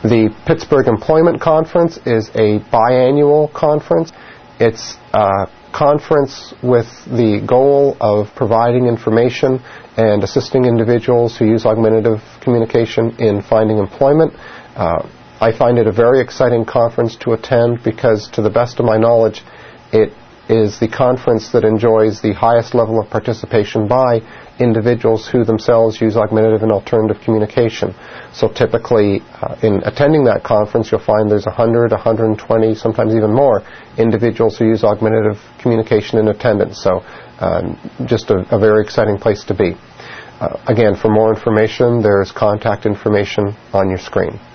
The Pittsburgh Employment Conference is a biannual conference. It's a conference with the goal of providing information and assisting individuals who use augmentative communication in finding employment. I find it a very exciting conference to attend because, to the best of my knowledge, it is the conference that enjoys the highest level of participation by individuals who themselves use augmentative and alternative communication. So typically, in attending that conference, you'll find there's 100, 120, sometimes even more individuals who use augmentative communication in attendance. So just a very exciting place to be. Again, for more information, there's contact information on your screen.